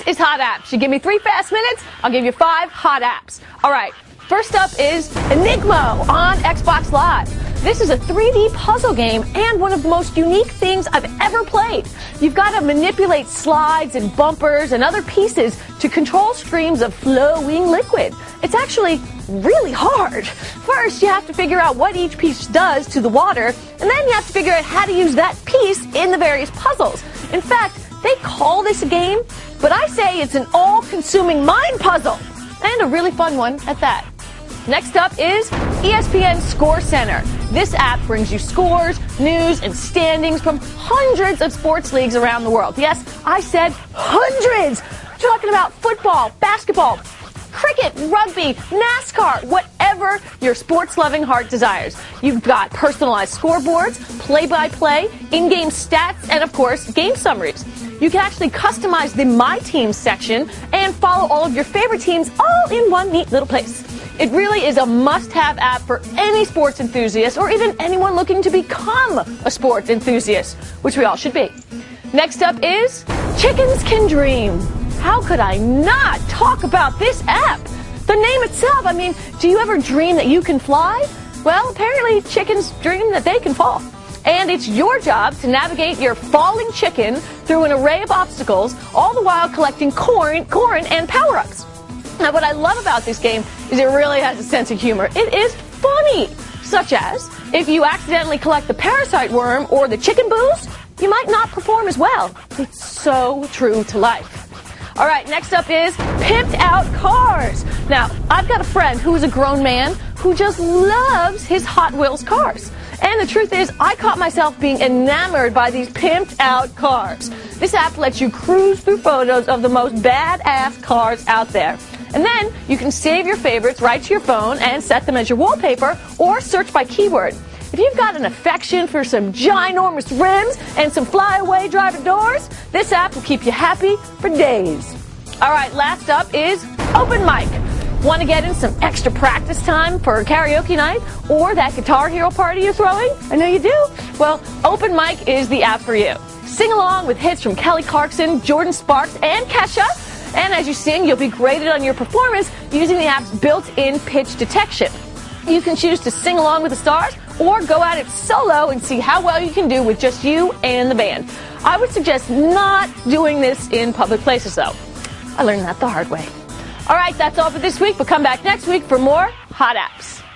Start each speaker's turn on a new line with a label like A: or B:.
A: is Hot Apps. You give me 3 fast minutes, I'll give you 5 hot apps. All right, first up is Enigmo on Xbox Live. This is a 3D puzzle game and one of the most unique things I've ever played. You've got to manipulate slides and bumpers and other pieces to control streams of flowing liquid. It's actually really hard. First, you have to figure out what each piece does to the water, and then you have to figure out how to use that piece in the various puzzles. In fact, they call this a game, but I say it's an all-consuming mind puzzle, and a really fun one at that. Next up is ESPN Score Center. This app brings you scores, news, and standings from hundreds of sports leagues around the world. Yes, I said hundreds! I'm talking about football, basketball, cricket, rugby, NASCAR, whatever your sports-loving heart desires. You've got personalized scoreboards, play-by-play, in-game stats, and of course, game summaries. You can actually customize the My Team section and follow all of your favorite teams all in one neat little place. It really is a must-have app for any sports enthusiast or even anyone looking to become a sports enthusiast, which we all should be. Next up is Chickens Can Dream. How could I not talk about this app? The name itself, I mean, do you ever dream that you can fly? Well, apparently chickens dream that they can fall. And it's your job to navigate your falling chicken through an array of obstacles, all the while collecting corn and power-ups. Now, what I love about this game is it really has a sense of humor. It is funny, such as if you accidentally collect the parasite worm or the chicken boost, you might not perform as well. It's so true to life. All right, next up is Pimped Out Cars. Now, I've got a friend who is a grown man who just loves his Hot Wheels cars. And the truth is, I caught myself being enamored by these pimped out cars. This app lets you cruise through photos of the most badass cars out there. And then you can save your favorites right to your phone and set them as your wallpaper or search by keyword. If you've got an affection for some ginormous rims and some flyaway driver doors, this app will keep you happy for days. All right, last up is Open Mic. Want to get in some extra practice time for karaoke night or that Guitar Hero party you're throwing? I know you do. Well, Open Mic is the app for you. Sing along with hits from Kelly Clarkson, Jordan Sparks, and Kesha. And as you sing, you'll be graded on your performance using the app's built-in pitch detection. You can choose to sing along with the stars or go at it solo and see how well you can do with just you and the band. I would suggest not doing this in public places, though. I learned that the hard way. All right, that's all for this week, but come back next week for more Hot Apps.